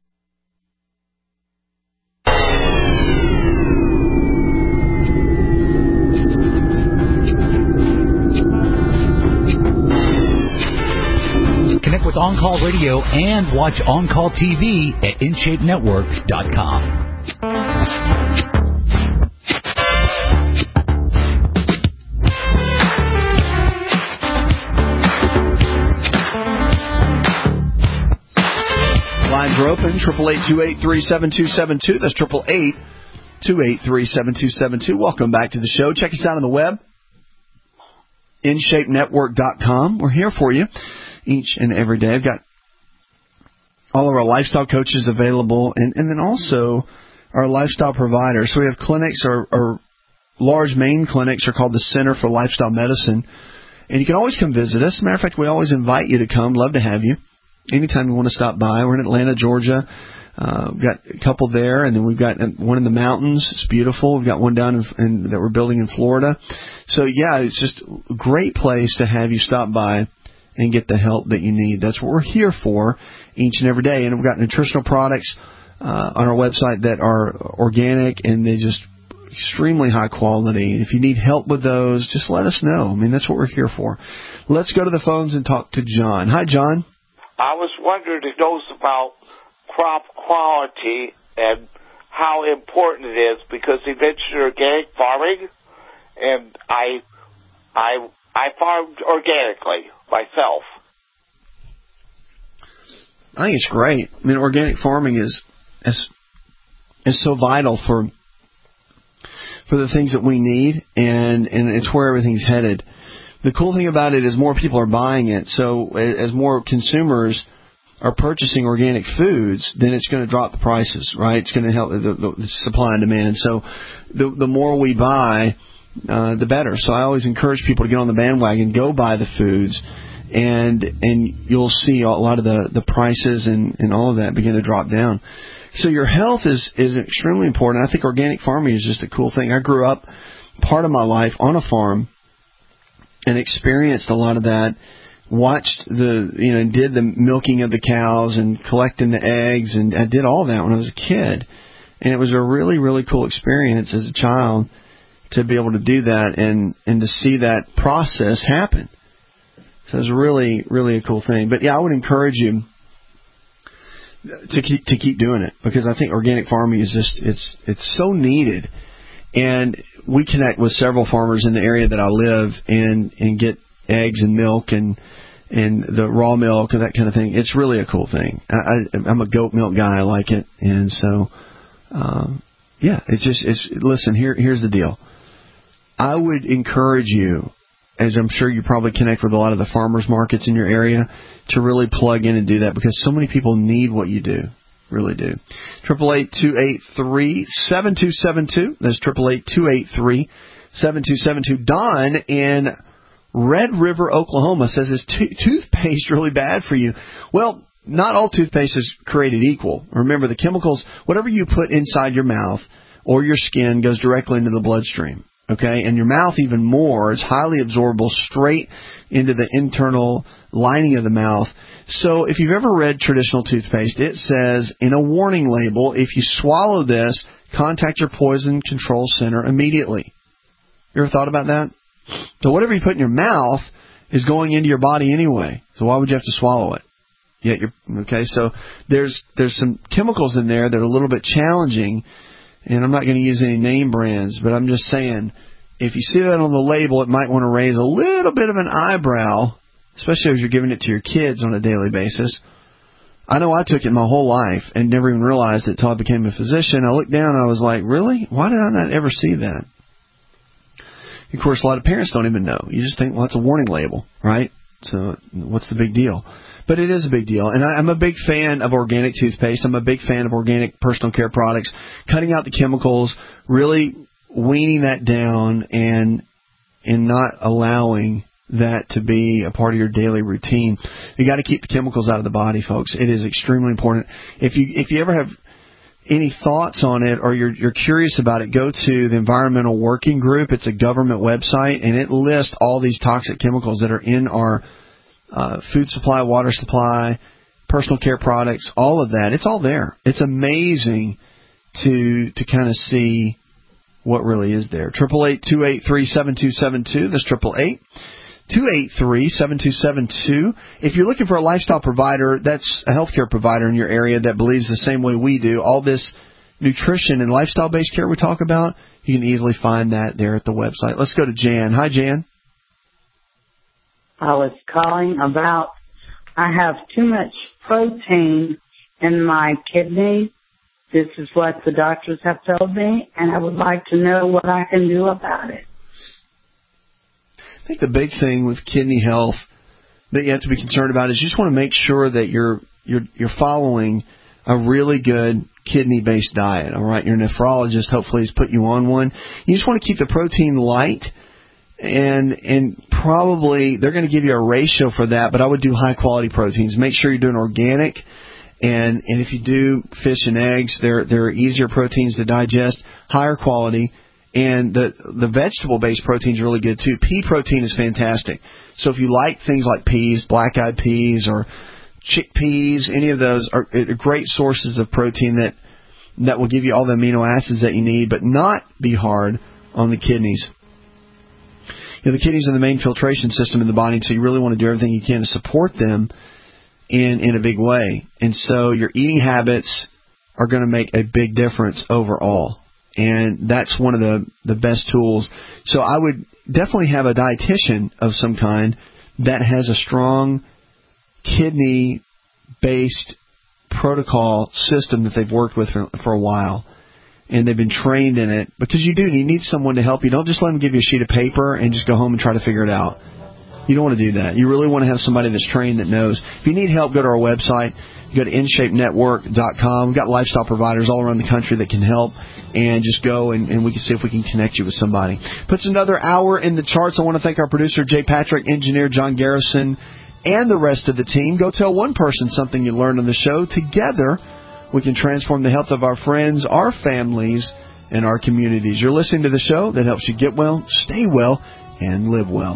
[SPEAKER 13] Connect with On Call Radio and watch On Call T V at in shape network dot com.
[SPEAKER 4] Lines are open, eight eight eight, two eight three, seven two seven two. That's eight eight eight, two eight three, seven two seven two. Welcome back to the show. Check us out on the web, in shape network dot com. We're here for you each and every day. I've got all of our lifestyle coaches available, and, and then also our lifestyle providers. So we have clinics, our, our large main clinics are called the Center for Lifestyle Medicine, and you can always come visit us. As a matter of fact, we always invite you to come. Love to have you. Anytime you want to stop by. We're in Atlanta, Georgia. Uh, we've got a couple there, and then we've got one in the mountains. It's beautiful. We've got one down in, in, that we're building in Florida. So, yeah, it's just a great place to have you stop by and get the help that you need. That's what we're here for each and every day. And we've got nutritional products uh, on our website that are organic, and they just extremely high quality. If you need help with those, just let us know. I mean, that's what we're here for. Let's go to the phones and talk to John. Hi, John.
[SPEAKER 5] I was wondering if knows about crop quality and how important it is, because he mentioned organic farming, and I, I, I farmed organically myself.
[SPEAKER 4] I think it's great. I mean, organic farming is is is so vital for for the things that we need, and and it's where everything's headed. The cool thing about it is more people are buying it. So as more consumers are purchasing organic foods, then it's going to drop the prices, right? It's going to help the, the, the supply and demand. So the the more we buy, uh, the better. So I always encourage people to get on the bandwagon, go buy the foods, and and you'll see a lot of the, the prices and, and all of that begin to drop down. So your health is, is extremely important. I think organic farming is just a cool thing. I grew up part of my life on a farm and experienced a lot of that, watched the, you know, did the milking of the cows and collecting the eggs, and I did all that when I was a kid. And it was a really, really cool experience as a child to be able to do that and, and to see that process happen. So it was really, really a cool thing. But, yeah, I would encourage you to keep, to keep doing it, because I think organic farming is just, it's it's so needed. And we connect with several farmers in the area that I live and, and get eggs and milk and and the raw milk and that kind of thing. It's really a cool thing. I, I, I'm a goat milk guy. I like it. And so, um, yeah, it's just, it's, listen, here, here's the deal. I would encourage you, as I'm sure you probably connect with a lot of the farmers markets in your area, to really plug in and do that, because so many people need what you do. Really do. Triple eight two eight three seven two seven two. That's triple eight two eight three seven two seven two. Don in Red River, Oklahoma, says, is t- toothpaste really bad for you? Well, not all toothpaste is created equal. Remember, the chemicals, whatever you put inside your mouth or your skin, goes directly into the bloodstream. Okay, and your mouth even more is highly absorbable straight into the internal lining of the mouth. So if you've ever read traditional toothpaste, it says in a warning label, if you swallow this, contact your poison control center immediately. You ever thought about that? So whatever you put in your mouth is going into your body anyway. So why would you have to swallow it? Yet you're okay. So there's there's some chemicals in there that are a little bit challenging, and I'm not going to use any name brands, but I'm just saying, if you see that on the label, it might want to raise a little bit of an eyebrow, especially as you're giving it to your kids on a daily basis. I know I took it my whole life and never even realized it until I became a physician. I looked down and I was like, really? Why did I not ever see that? Of course, a lot of parents don't even know. You just think, well, it's a warning label, right? So what's the big deal? But it is a big deal. And I, I'm a big fan of organic toothpaste. I'm a big fan of organic personal care products, cutting out the chemicals, really weaning that down and and not allowing that to be a part of your daily routine. You got to keep the chemicals out of the body, folks. It is extremely important. If you if you ever have any thoughts on it or you're you're curious about it, go to the Environmental Working Group. It's a government website, and it lists all these toxic chemicals that are in our uh, food supply, water supply, personal care products, all of that. It's all there. It's amazing to to kind of see what really is there. Triple eight two eight three seven two seven two. That's triple eight two eight three seven two seven two. If you're looking for a lifestyle provider, that's a healthcare provider in your area that believes the same way we do, all this nutrition and lifestyle-based care we talk about, you can easily find that there at the website. Let's go to Jan. Hi, Jan.
[SPEAKER 6] I was calling about I have too much protein in my kidneys. This is what the doctors have told me, and I would like to know what I can do about it.
[SPEAKER 4] I think the big thing with kidney health that you have to be concerned about is you just want to make sure that you're you're you're following a really good kidney-based diet. All right, your nephrologist hopefully has put you on one. You just want to keep the protein light, and and probably they're going to give you a ratio for that. But I would do high-quality proteins. Make sure you're doing organic, and and if you do fish and eggs, they're they're easier proteins to digest, higher quality. And the the vegetable-based protein is really good, too. Pea protein is fantastic. So if you like things like peas, black-eyed peas, or chickpeas, any of those are, are great sources of protein that, that will give you all the amino acids that you need, but not be hard on the kidneys. You know, the kidneys are the main filtration system in the body, so you really want to do everything you can to support them in, in a big way. And so your eating habits are going to make a big difference overall. And that's one of the, the best tools. So I would definitely have a dietitian of some kind that has a strong kidney-based protocol system that they've worked with for, for a while. And they've been trained in it. Because you do, you need someone to help you. Don't just let them give you a sheet of paper and just go home and try to figure it out. You don't want to do that. You really want to have somebody that's trained that knows. If you need help, go to our website. You go to in shape network dot com. We've got lifestyle providers all around the country that can help. And just go and, and we can see if we can connect you with somebody. Puts another hour in the charts. I want to thank our producer, Jay Patrick, engineer John Garrison, and the rest of the team. Go tell one person something you learned on the show. Together, we can transform the health of our friends, our families, and our communities. You're listening to the show that helps you get well, stay well, and live well.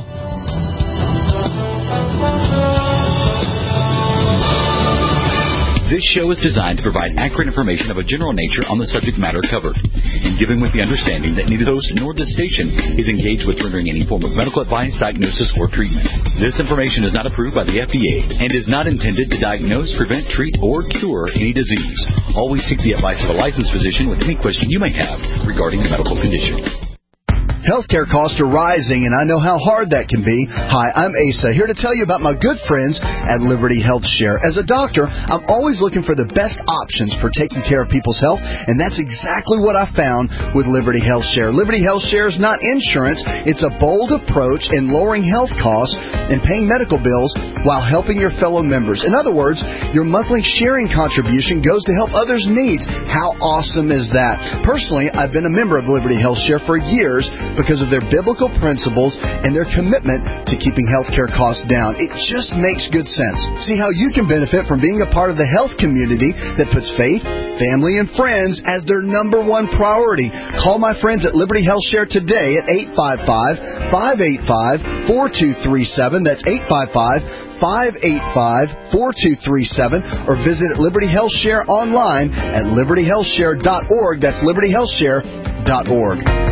[SPEAKER 13] This show is designed to provide accurate information of a general nature on the subject matter covered, and given with the understanding that neither host nor the station is engaged with rendering any form of medical advice, diagnosis, or treatment. This information is not approved by the F D A and is not intended to diagnose, prevent, treat, or cure any disease. Always seek the advice of a licensed physician with any question you may have regarding a medical condition.
[SPEAKER 4] Healthcare costs are rising, and I know how hard that can be. Hi, I'm Asa, here to tell you about my good friends at Liberty Health Share. As a doctor, I'm always looking for the best options for taking care of people's health, and that's exactly what I found with Liberty Health Share. Liberty Health Share is not insurance. It's a bold approach in lowering health costs and paying medical bills while helping your fellow members. In other words, your monthly sharing contribution goes to help others' needs. How awesome is that? Personally, I've been a member of Liberty Health Share for years, because of their biblical principles and their commitment to keeping healthcare costs down. It just makes good sense. See how you can benefit from being a part of the health community that puts faith, family, and friends as their number one priority. Call my friends at Liberty Health Share today at eight five five, five eight five, four two three seven. That's eight five five, five eight five, four two three seven. Or visit Liberty Health Share online at liberty health share dot org. That's liberty health share dot org.